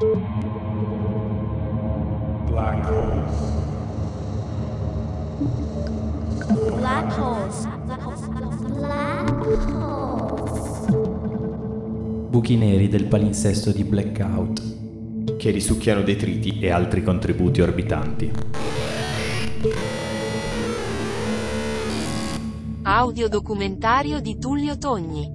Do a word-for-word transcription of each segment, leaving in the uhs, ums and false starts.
Black holes. Black holes. Black holes. Buchi neri del palinsesto di Blackout, che risucchiano detriti e altri contributi orbitanti. Audiodocumentario di Tullio Togni.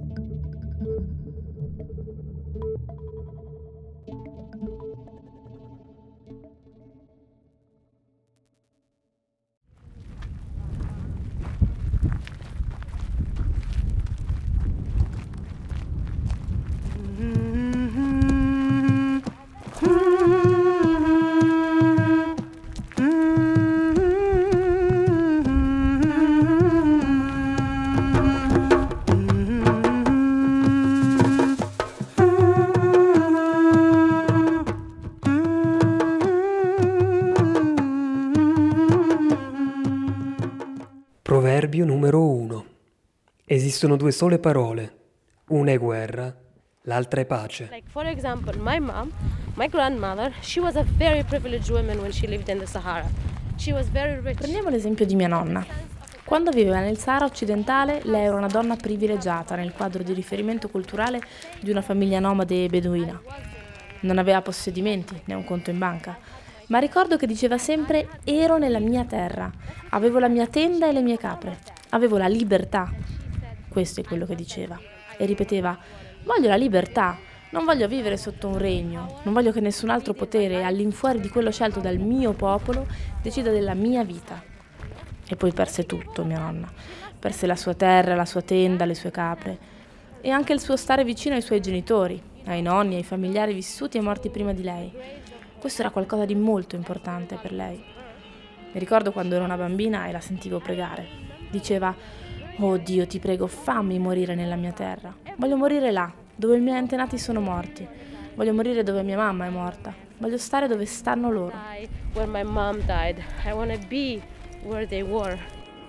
Proverbio numero uno. Esistono due sole parole. Una è guerra, l'altra è pace. Like for example, my mom, my grandmother, she was a very privileged woman when she lived in the Sahara. She was very rich. Prendiamo l'esempio di mia nonna. Quando viveva nel Sahara occidentale, lei era una donna privilegiata nel quadro di riferimento culturale di una famiglia nomade e beduina. Non aveva possedimenti, né un conto in banca, ma ricordo che diceva sempre: ero nella mia terra, avevo la mia tenda e le mie capre, avevo la libertà. Questo è quello che diceva. E ripeteva: voglio la libertà, non voglio vivere sotto un regno, non voglio che nessun altro potere all'infuori di quello scelto dal mio popolo decida della mia vita. E poi perse tutto, mia nonna. Perse la sua terra, la sua tenda, le sue capre e anche il suo stare vicino ai suoi genitori, ai nonni, ai familiari vissuti e morti prima di lei. Questo era qualcosa di molto importante per lei. Mi ricordo quando ero una bambina e la sentivo pregare. Diceva: oh Dio, ti prego, fammi morire nella mia terra. Voglio morire là, dove i miei antenati sono morti. Voglio morire dove mia mamma è morta. Voglio stare dove stanno loro. Where my mom died. I want to be where they were.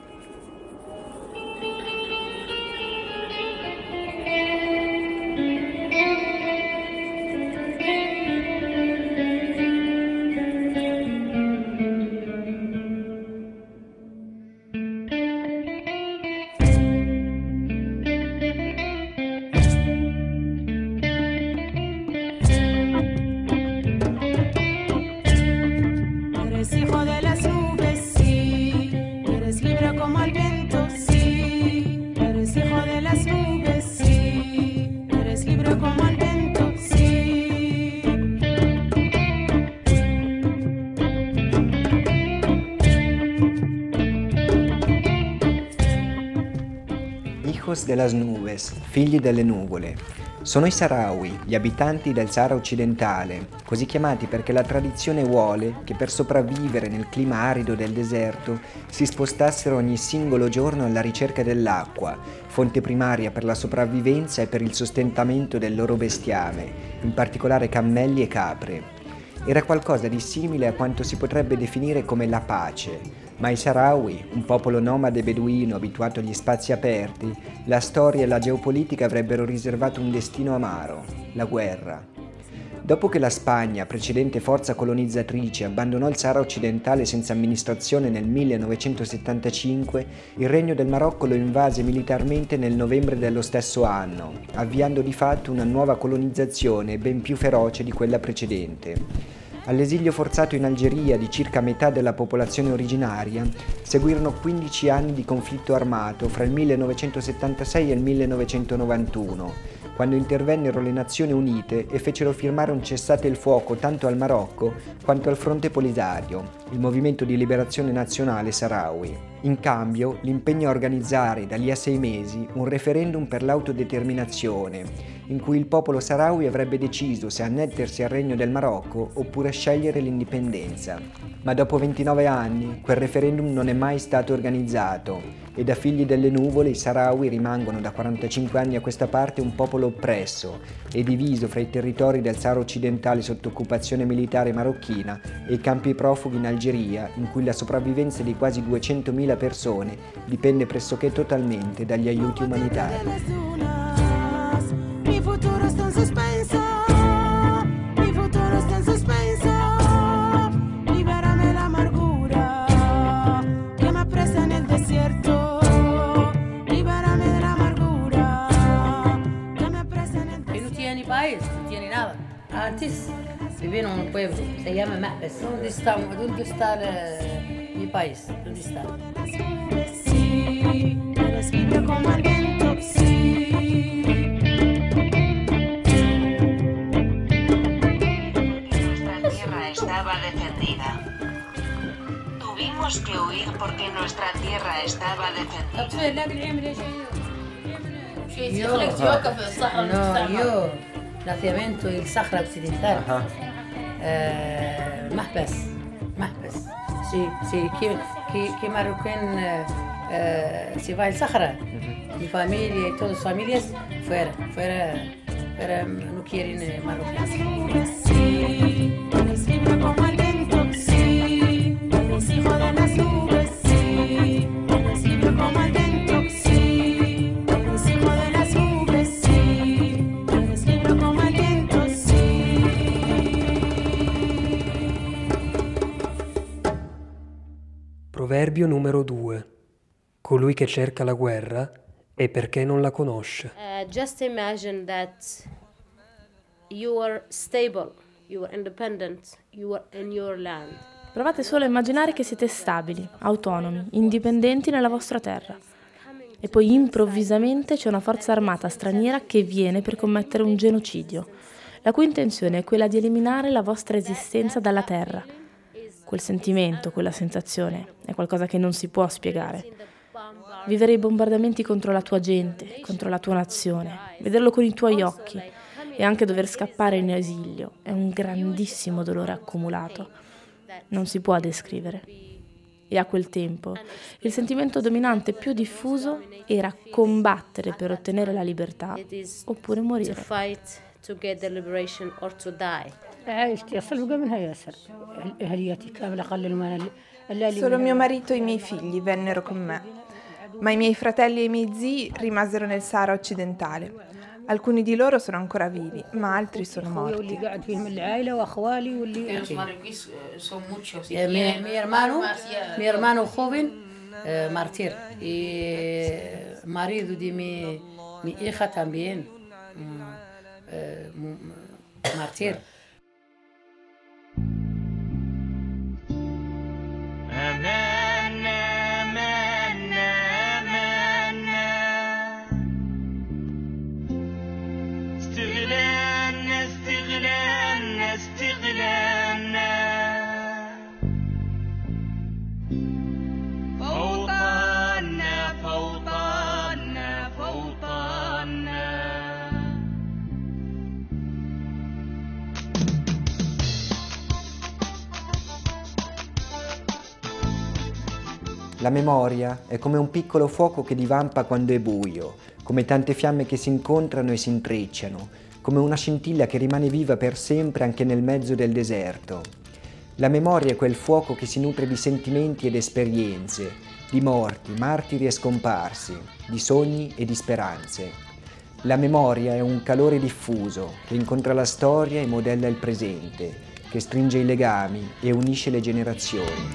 Hijos de las nubes, figli delle nuvole. Sono i Sahrawi, gli abitanti del Sahara occidentale, così chiamati perché la tradizione vuole che per sopravvivere nel clima arido del deserto si spostassero ogni singolo giorno alla ricerca dell'acqua, fonte primaria per la sopravvivenza e per il sostentamento del loro bestiame, in particolare cammelli e capre. Era qualcosa di simile a quanto si potrebbe definire come la pace, ma i Sahrawi, un popolo nomade beduino abituato agli spazi aperti, la storia e la geopolitica avrebbero riservato un destino amaro, la guerra. Dopo che la Spagna, precedente forza colonizzatrice, abbandonò il Sahara occidentale senza amministrazione nel millenovecentosettantacinque, il Regno del Marocco lo invase militarmente nel novembre dello stesso anno, avviando di fatto una nuova colonizzazione ben più feroce di quella precedente. All'esilio forzato in Algeria di circa metà della popolazione originaria seguirono quindici anni di conflitto armato fra il millenovecentosettantasei e il millenovecentonovantuno, quando intervennero le Nazioni Unite e fecero firmare un cessate il fuoco tanto al Marocco quanto al Fronte Polisario, il movimento di liberazione nazionale Sahrawi. In cambio, l'impegno a organizzare da lì a sei mesi un referendum per l'autodeterminazione, in cui il popolo Sahrawi avrebbe deciso se annettersi al Regno del Marocco oppure scegliere l'indipendenza. Ma dopo ventinove anni, quel referendum non è mai stato organizzato e da figli delle nuvole i Sahrawi rimangono da quarantacinque anni a questa parte un popolo oppresso e diviso fra i territori del Sahara occidentale sotto occupazione militare marocchina e i campi profughi in Algeria, in cui la sopravvivenza di quasi duecentomila persone dipende pressoché totalmente dagli aiuti umanitari. Mi futuro sta in suspenso, mi futuro sta tiene país, no tiene nada. Antes vivía en un pueblo, se llama Mahbes. ¿Dónde está, dónde está el, mi país? ¿Dónde está? Nuestra tierra estaba defendida. Tuvimos que huir porque nuestra tierra estaba defendida. Yo, no, yo, nacimiento del Sahara Occidental. Eh, Mahbes, Mahbes. Sí, sí, que, que, que marroquín eh, eh, se va al Sahara. Mi familia y todas las familias fuera, fuera, fuera no quieren eh, marroquín. Proverbio numero due. Colui che cerca la guerra è perché non la conosce. Uh, just imagine that you are stable, you are independent, you are in your land. Provate solo a immaginare che siete stabili, autonomi, indipendenti nella vostra terra. E poi improvvisamente c'è una forza armata straniera che viene per commettere un genocidio, la cui intenzione è quella di eliminare la vostra esistenza dalla terra. Quel sentimento, quella sensazione, è qualcosa che non si può spiegare. Vivere i bombardamenti contro la tua gente, contro la tua nazione, vederlo con i tuoi occhi e anche dover scappare in esilio è un grandissimo dolore accumulato. Non si può descrivere. E a quel tempo il sentimento dominante più diffuso era combattere per ottenere la libertà oppure morire. To get the liberation or to die. Solo mio marito e i miei figli vennero con me, ma i miei fratelli e i miei zii rimasero nel Sahara occidentale. Alcuni di loro sono ancora vivi, ma altri sono morti. Eh, mi, mi hermano, mi hermano joven, eh, martir, y marido de mi, mi hija también, mm, eh, martir. La memoria è come un piccolo fuoco che divampa quando è buio, come tante fiamme che si incontrano e si intrecciano, come una scintilla che rimane viva per sempre anche nel mezzo del deserto. La memoria è quel fuoco che si nutre di sentimenti ed esperienze, di morti, martiri e scomparsi, di sogni e di speranze. La memoria è un calore diffuso che incontra la storia e modella il presente, che stringe i legami e unisce le generazioni.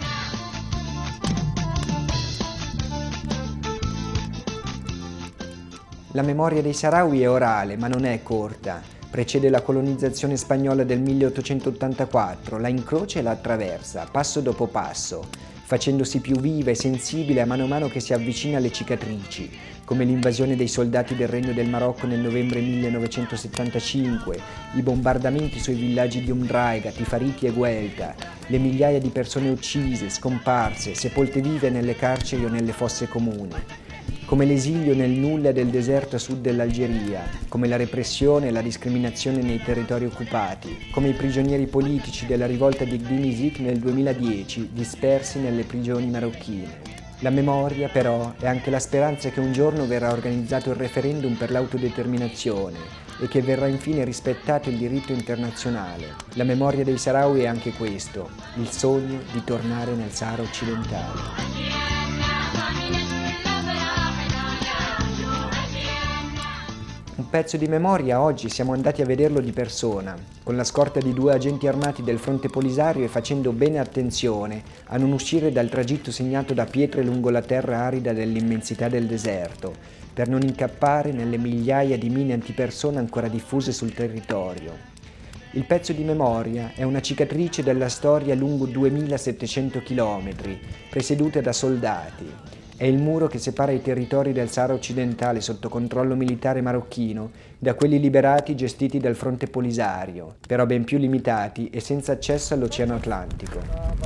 La memoria dei Saharawi è orale, ma non è corta. Precede la colonizzazione spagnola del milleottocentottantaquattro, la incrocia e la attraversa, passo dopo passo, facendosi più viva e sensibile a mano a mano che si avvicina alle cicatrici, come l'invasione dei soldati del Regno del Marocco nel novembre millenovecentosettantacinque, i bombardamenti sui villaggi di Umdraiga, Tifariti e Guelta, le migliaia di persone uccise, scomparse, sepolte vive nelle carceri o nelle fosse comuni, come l'esilio nel nulla del deserto a sud dell'Algeria, come la repressione e la discriminazione nei territori occupati, come i prigionieri politici della rivolta di Gdin Izik nel duemiladieci dispersi nelle prigioni marocchine. La memoria, però, è anche la speranza che un giorno verrà organizzato il referendum per l'autodeterminazione e che verrà infine rispettato il diritto internazionale. La memoria dei Saharawi è anche questo, il sogno di tornare nel Sahara occidentale. Un pezzo di memoria oggi siamo andati a vederlo di persona, con la scorta di due agenti armati del fronte Polisario e facendo bene attenzione a non uscire dal tragitto segnato da pietre lungo la terra arida dell'immensità del deserto, per non incappare nelle migliaia di mine antipersona ancora diffuse sul territorio. Il pezzo di memoria è una cicatrice della storia lungo duemilasettecento chilometri, presieduta da soldati. È il muro che separa i territori del Sahara occidentale sotto controllo militare marocchino da quelli liberati gestiti dal fronte Polisario, però ben più limitati e senza accesso all'Oceano Atlantico.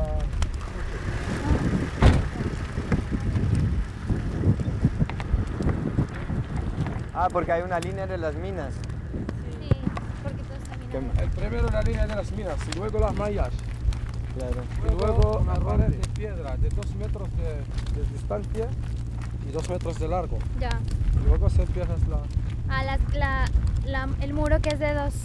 Ah, perché hai una linea delle minas. El primero la línea de las minas y luego las mallas. Claro. Y luego una pared de piedra de dos metros de, de distancia y dos metros de largo. Ya. Y luego se empieza la... Ah, la, la, la, el muro que es de dos,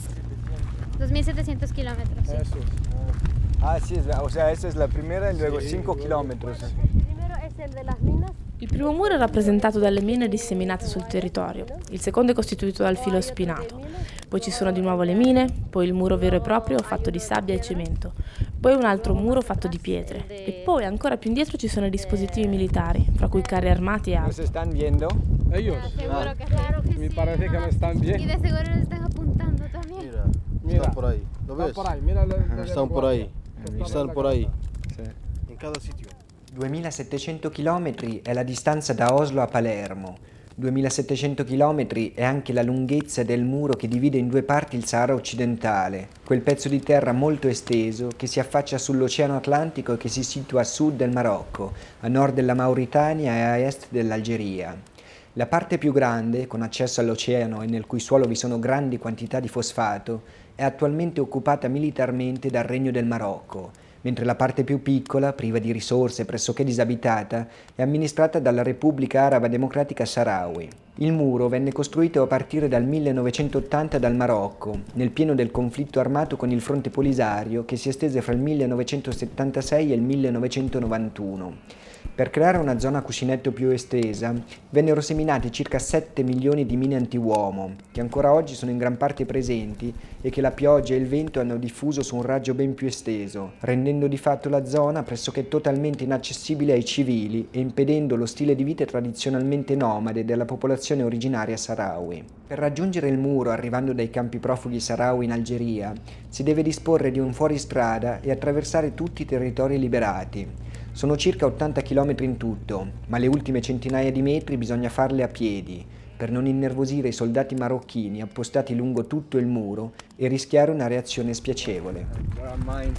dos mil setecientos kilómetros. Sí. Eso es. Ah, sì, o sea, esa es la primera y luego cinco kilómetros. El primero es el de las minas. Il primo muro è rappresentato dalle mine disseminate sul territorio, il secondo è costituito dal filo spinato, poi ci sono di nuovo le mine, poi il muro vero e proprio fatto di sabbia e cemento, poi un altro muro fatto di pietre e poi ancora più indietro ci sono i dispositivi militari, fra cui carri armati e altro. ¿Nos están viendo? Ellos. Seguro que claro que Me sí. parece que me están bien. Y de seguro nos están apuntando también. Mira, Mira. están por ahí. ¿Lo Están ves? por ahí, mira. le- le- Están por ahí. Están Están la por ahí. Sì. En cada sitio. duemilasettecento chilometri è la distanza da Oslo a Palermo. duemilasettecento chilometri è anche la lunghezza del muro che divide in due parti il Sahara occidentale, quel pezzo di terra molto esteso che si affaccia sull'Oceano Atlantico e che si situa a sud del Marocco, a nord della Mauritania e a est dell'Algeria. La parte più grande, con accesso all'oceano e nel cui suolo vi sono grandi quantità di fosfato, è attualmente occupata militarmente dal Regno del Marocco, mentre la parte più piccola, priva di risorse e pressoché disabitata, è amministrata dalla Repubblica Araba Democratica Sahrawi. Il muro venne costruito a partire dal millenovecentottanta dal Marocco, nel pieno del conflitto armato con il fronte Polisario che si estese fra il millenovecentosettantasei e il millenovecentonovantuno. Per creare una zona cuscinetto più estesa, vennero seminati circa sette milioni di mine antiuomo, che ancora oggi sono in gran parte presenti e che la pioggia e il vento hanno diffuso su un raggio ben più esteso, rendendo di fatto la zona pressoché totalmente inaccessibile ai civili e impedendo lo stile di vita tradizionalmente nomade della popolazione originaria sahrawi. Per raggiungere il muro arrivando dai campi profughi sahrawi in Algeria, si deve disporre di un fuoristrada e attraversare tutti i territori liberati. Sono circa ottanta chilometri in tutto, ma le ultime centinaia di metri bisogna farle a piedi, per non innervosire i soldati marocchini appostati lungo tutto il muro e rischiare una reazione spiacevole. Yeah,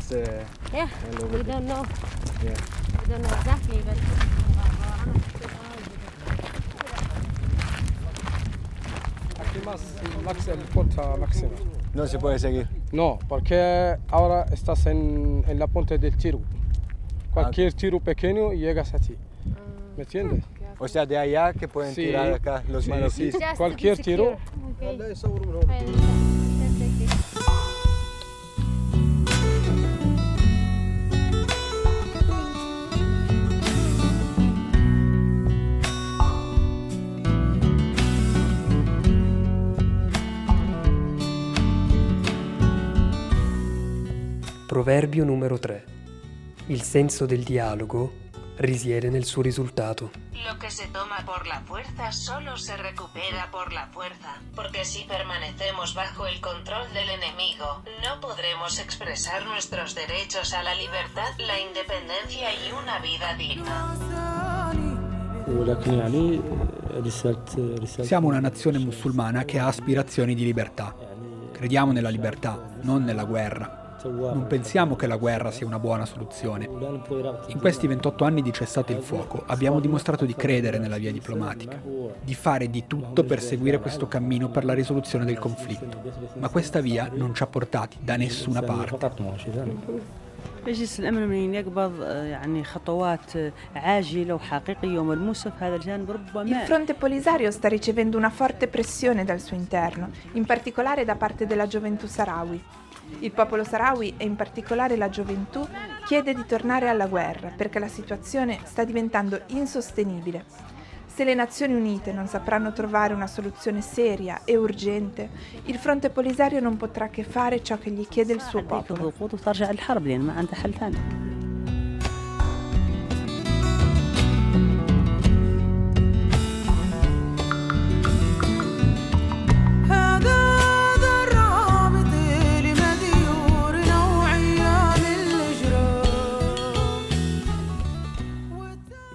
we don't know. We don't know exactly, but Aquí más, max, el punta máxima. No se puede seguir. No, porque ahora estás en, en la punta del tiro. Cualquier tiro pequeño llegas a ti. ¿Me entiendes? O sea, de allá que pueden Sí, tirar acá los sí, marroquíes. sí. Cualquier tiro. Proverbio numero tre. Il senso del dialogo risiede nel suo risultato. Lo que se toma por la fuerza solo se recupera por la fuerza, porque si permanecemos bajo el control del enemigo, no podremos expresar nuestros derechos a la libertad, la independencia y una vida digna. Siamo una nazione musulmana che ha aspirazioni di libertà. Crediamo nella libertà, non nella guerra. Non pensiamo che la guerra sia una buona soluzione. In questi ventotto anni di cessato il fuoco abbiamo dimostrato di credere nella via diplomatica, di fare di tutto per seguire questo cammino per la risoluzione del conflitto, ma questa via non ci ha portati da nessuna parte. مجلس الأمن المليون يقبض يعني خطوات عاجلة وحقيقية وملموسة في هذا الجانب ربما. Il fronte Polisario sta ricevendo una forte pressione dal suo interno, in particolare da parte della gioventù sahrawi. Il popolo sahrawi e in particolare la gioventù chiede di tornare alla guerra perché la situazione sta diventando insostenibile. Se le Nazioni Unite non sapranno trovare una soluzione seria e urgente, il fronte Polisario non potrà che fare ciò che gli chiede il suo popolo.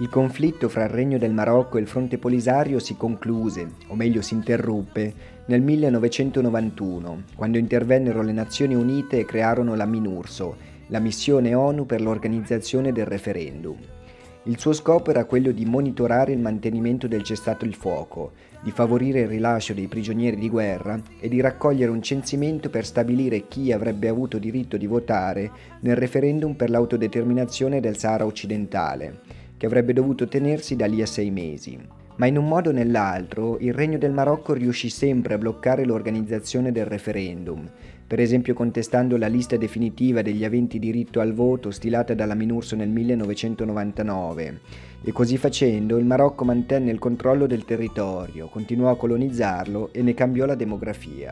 Il conflitto fra il Regno del Marocco e il Fronte Polisario si concluse, o meglio si interruppe, nel millenovecentonovantuno, quando intervennero le Nazioni Unite e crearono la MINURSO, la missione ONU per l'organizzazione del referendum. Il suo scopo era quello di monitorare il mantenimento del cessate il fuoco, di favorire il rilascio dei prigionieri di guerra e di raccogliere un censimento per stabilire chi avrebbe avuto diritto di votare nel referendum per l'autodeterminazione del Sahara occidentale, che avrebbe dovuto tenersi da lì a sei mesi. Ma in un modo o nell'altro il Regno del Marocco riuscì sempre a bloccare l'organizzazione del referendum, per esempio contestando la lista definitiva degli aventi diritto al voto stilata dalla MINURSO nel millenovecentonovantanove, e così facendo il Marocco mantenne il controllo del territorio, continuò a colonizzarlo e ne cambiò la demografia.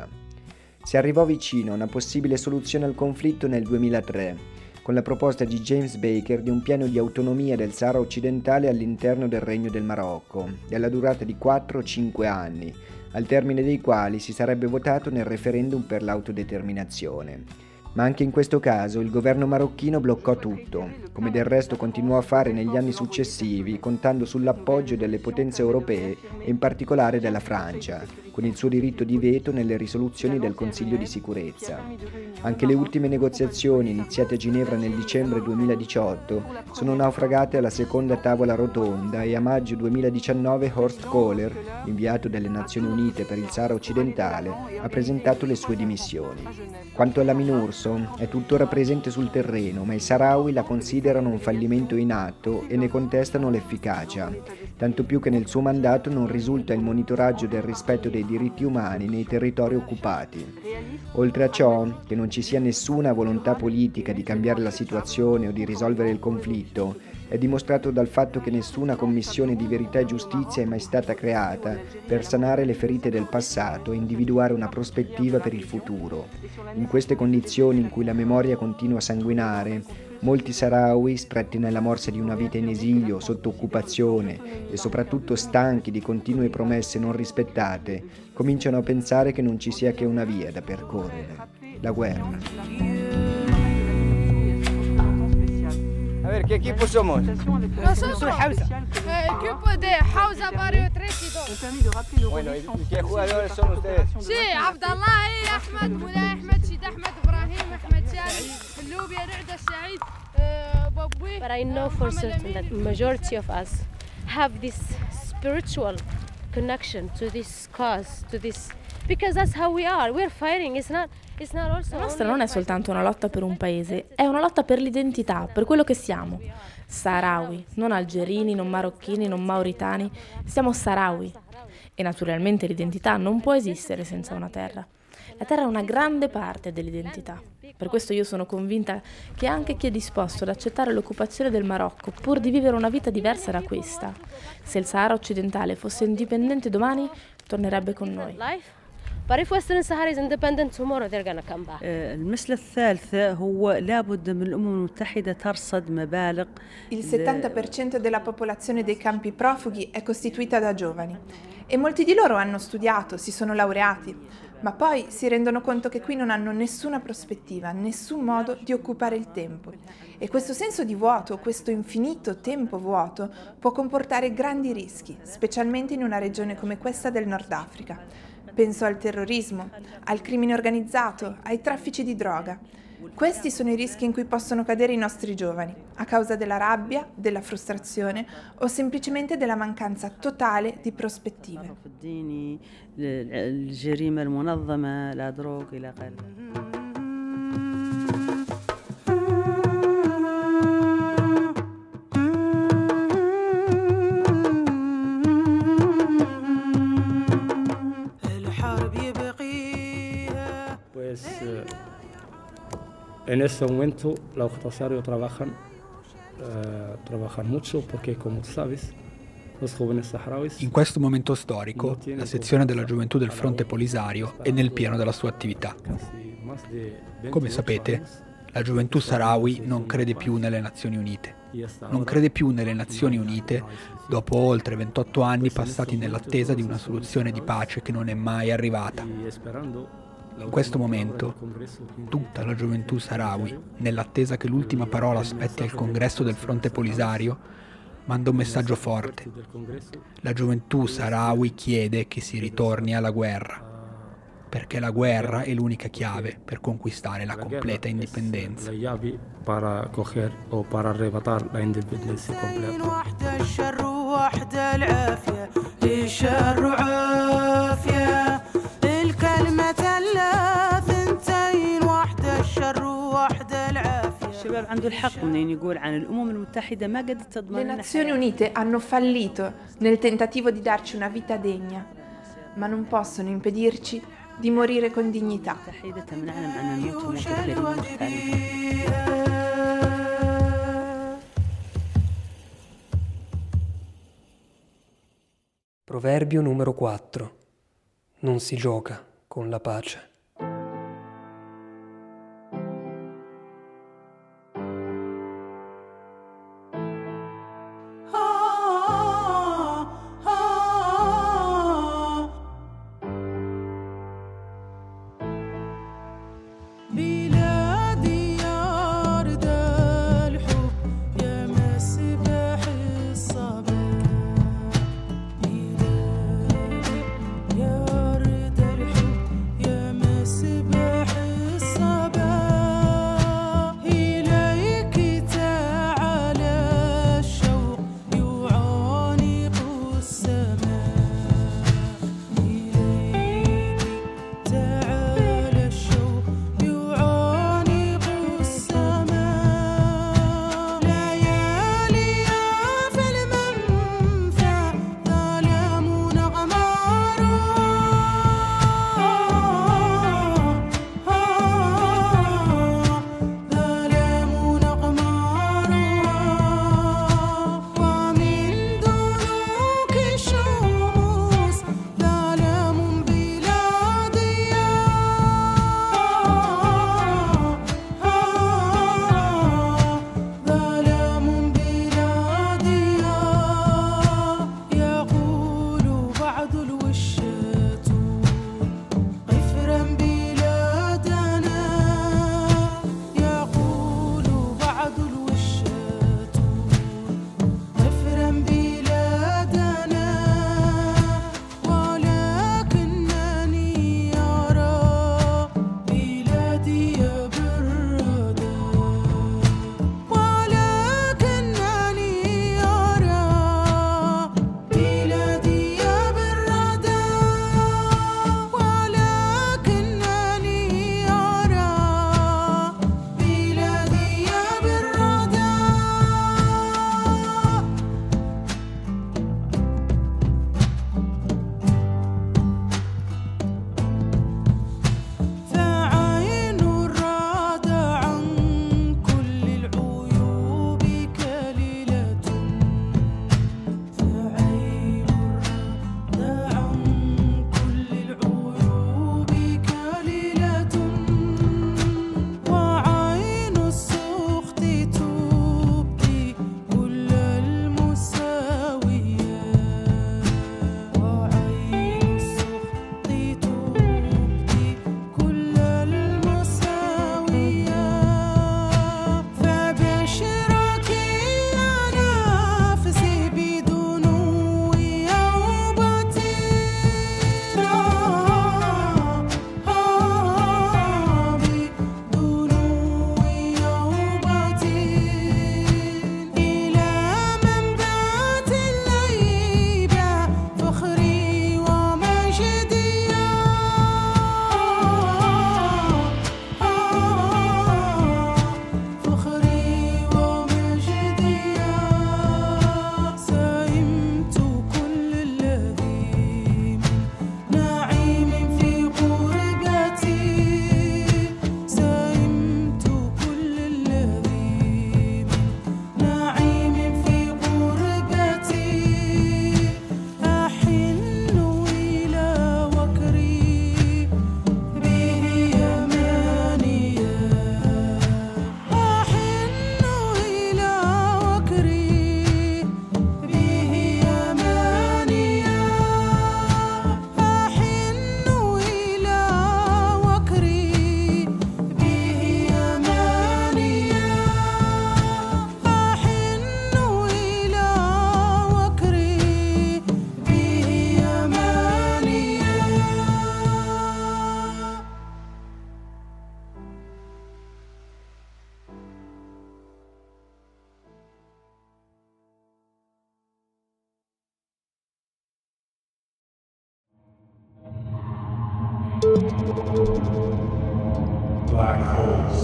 Si arrivò vicino a una possibile soluzione al conflitto nel duemilatré, con la proposta di James Baker di un piano di autonomia del Sahara occidentale all'interno del Regno del Marocco, della durata di quattro cinque anni, al termine dei quali si sarebbe votato nel referendum per l'autodeterminazione. Ma anche in questo caso il governo marocchino bloccò tutto, come del resto continuò a fare negli anni successivi, contando sull'appoggio delle potenze europee e in particolare della Francia, con il suo diritto di veto nelle risoluzioni del Consiglio di sicurezza. Anche le ultime negoziazioni iniziate a Ginevra nel dicembre duemiladiciotto sono naufragate alla seconda tavola rotonda e a maggio duemiladiciannove Horst Kohler, inviato delle Nazioni Unite per il Sahara occidentale, ha presentato le sue dimissioni. Quanto alla MINURSO, è tuttora presente sul terreno, ma i saharawi la considerano un fallimento in atto e ne contestano l'efficacia, tanto più che nel suo mandato non risulta il monitoraggio del rispetto dei diritti umani nei territori occupati. Oltre a ciò, che non ci sia nessuna volontà politica di cambiare la situazione o di risolvere il conflitto, è dimostrato dal fatto che nessuna commissione di verità e giustizia è mai stata creata per sanare le ferite del passato e individuare una prospettiva per il futuro. In queste condizioni in cui la memoria continua a sanguinare, molti saharawi, stretti nella morsa di una vita in esilio, sotto occupazione e soprattutto stanchi di continue promesse non rispettate, cominciano a pensare che non ci sia che una via da percorrere: la guerra. A ver, ¿qué equipo somos? Nosotros, eh, equipo de Hausa Barrio Trésido. Bueno, ¿y qué jugadores son ustedes? Sí, Abdallah, Ahmed, Mulay Ahmed, Shid Ahmed, Ibrahim, Ahmed Shadi, Lubia, Rida, Said, Babui. But I know for certain that majority of us have this spiritual connection to this cause, to this, because that's how we are. We're fighting. It's not. La nostra non è soltanto una lotta per un paese, è una lotta per l'identità, per quello che siamo. Saharawi, non algerini, non marocchini, non mauritani, siamo saharawi. E naturalmente l'identità non può esistere senza una terra. La terra è una grande parte dell'identità. Per questo io sono convinta che anche chi è disposto ad accettare l'occupazione del Marocco pur di vivere una vita diversa da questa, se il Sahara occidentale fosse indipendente domani, tornerebbe con noi. But if Western Sahara is independent tomorrow, they're gonna come back. المسألة الثالثة هو لابد من الأمم المتحدة ترصد مبالغ. Il settanta per cento della popolazione dei campi profughi è costituita da giovani e molti di loro hanno studiato, si sono laureati, ma poi si rendono conto che qui non hanno nessuna prospettiva, nessun modo di occupare il tempo. E questo senso di vuoto, questo infinito tempo vuoto, può comportare grandi rischi, specialmente in una regione come questa del Nord Africa. Penso al terrorismo, al crimine organizzato, ai traffici di droga. Questi sono i rischi in cui possono cadere i nostri giovani, a causa della rabbia, della frustrazione o semplicemente della mancanza totale di prospettive. En este momento los Octosario trabajan, uh, trabajan mucho porque, como tú sabes, los jóvenes saharauis... In questo momento storico, la sezione della gioventù del Fronte Polisario è nel pieno della sua attività. Come sapete, la gioventù saharawi non crede più nelle Nazioni Unite. Non crede più nelle Nazioni Unite dopo oltre ventotto anni passati nell'attesa di una soluzione di pace che non è mai arrivata. In questo momento, tutta la gioventù saharawi, nell'attesa che l'ultima parola spetti al congresso del Fronte Polisario, manda un messaggio forte. La gioventù saharawi chiede che si ritorni alla guerra, perché la guerra è l'unica chiave per conquistare la completa indipendenza. La llave para coger o para arrebatar la independencia completa. الشباب عنده الحق منين يقول عن الأمم المتحدة ما قدرت تضمن Le Nazioni Unite hanno fallito nel tentativo di darci una vita degna, ma non possono impedirci di morire con dignità. Proverbio numero quattro. Non si gioca con la pace. يا رد الحب يا Black holes.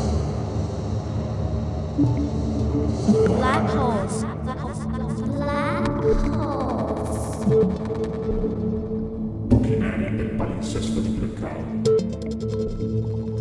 Black holes. Black holes. Buchi neri del palinsesto di Blackout.